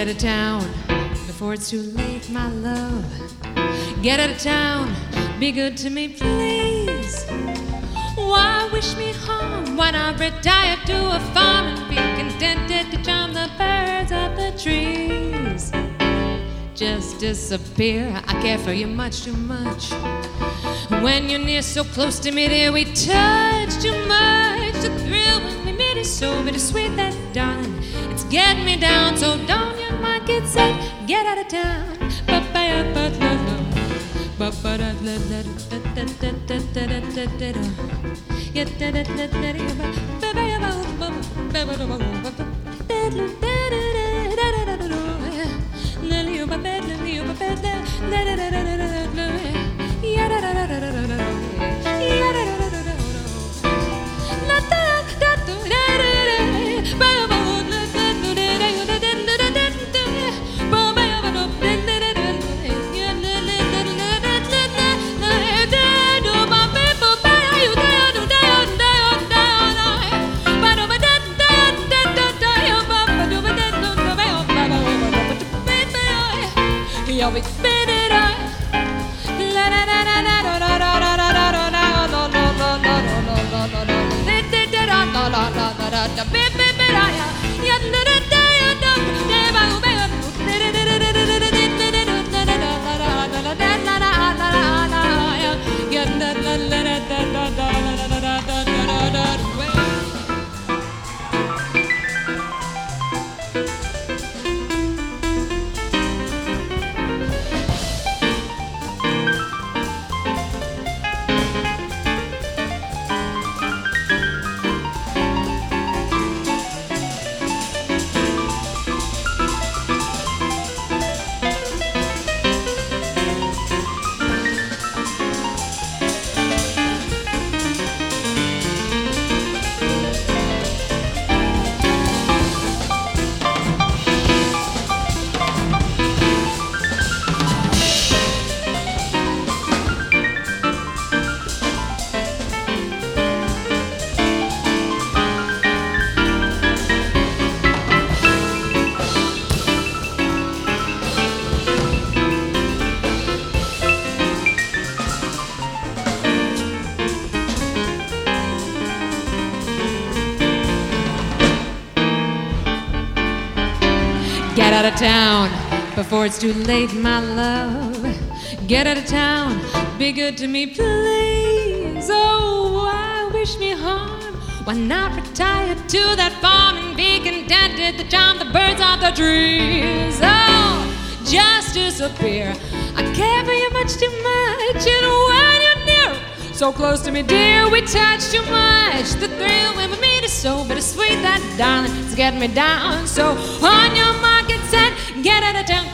out of town before it's too late, my love. Get out of town, be good to me, please. Why wish me harm? Why not retire to a farm and be contented to charm the birds of the trees? Just disappear, I care for you much too much. When you're near, so close to me, dear, we touch too much. The thrill when we meet is so bittersweet, that darling, it's getting me down. So don't you mind, get set, get out of town. Get out of town before it's too late, my love. Get out of town, be good to me, please. Oh, why wish me harm? Why not retire to that farm and be contented to charm the birds off the trees? Oh, just disappear, I care for you much too much. And when you're near, so close to me, dear, we touch too much. The thrill when we meet is so bittersweet, that darling, it's getting me down. So on your mark, get set, get out of town.